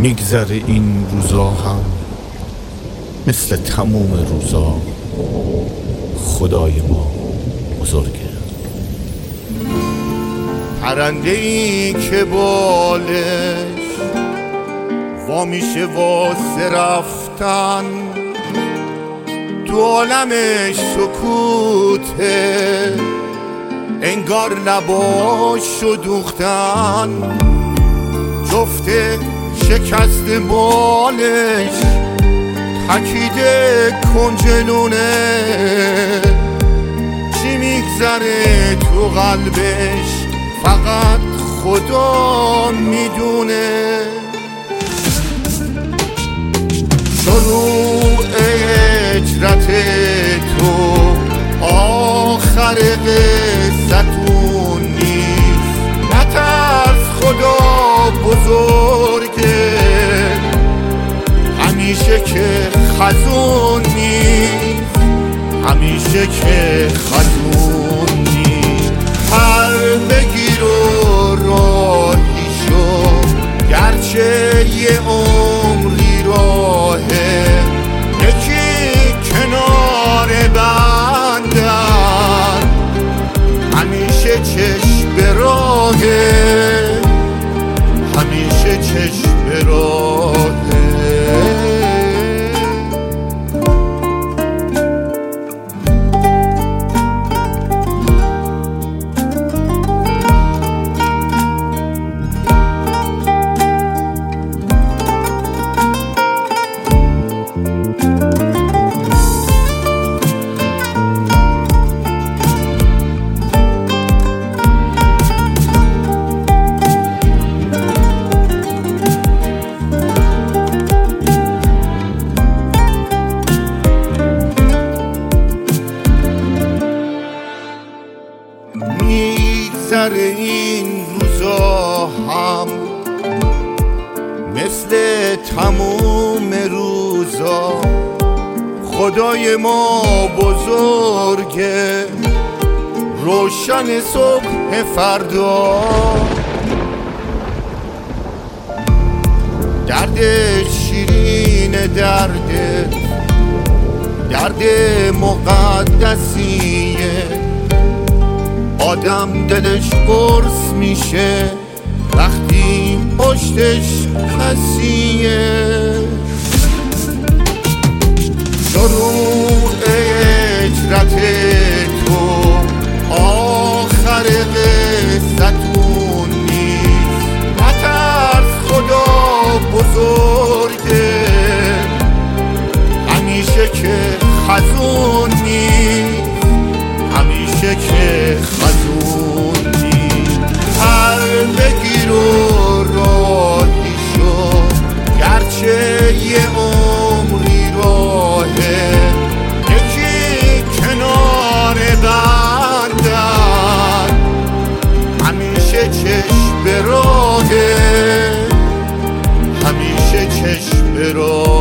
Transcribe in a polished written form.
میگذره این روزا هم مثل تموم روزا. خدای ما بزرگه. پرنده ای که بالش وا میشه واسه رفتن، تو عالمش سکوته، انگار لباشو دوختن. جفت شکست بالش تکیده کنجلونه، چی میگذره تو قلبش فقط خدا میدونه. شروع هجرت تو آخر قصتون نیست، نترس خدا بزرگه، همیشه که خزون نیست، همیشه که خزون نیست. پر بگیر و راهی شو، گرچه یه عمری راهه، یکی کنار بندن همیشه چشم به راهه، همیشه چشم به راهه. میگذره این روزا هم مثل تموم روزا. خدای ما بزرگه، روشن صبح فردا. درد شیرین درد مقدسیه، آدم دلش قرص میشه وقتی پشتش کسیه. شروع هجرت تو آخر قصتون نیست، نترس خدا بزرگه، همیشه که خزون نیست، همیشه که خزون نیست. پر بگیر و راهی شو، گرچه یه عمری راهه، یکی کنار بندن همیشه چشم به راهه، همیشه چشم به راهه.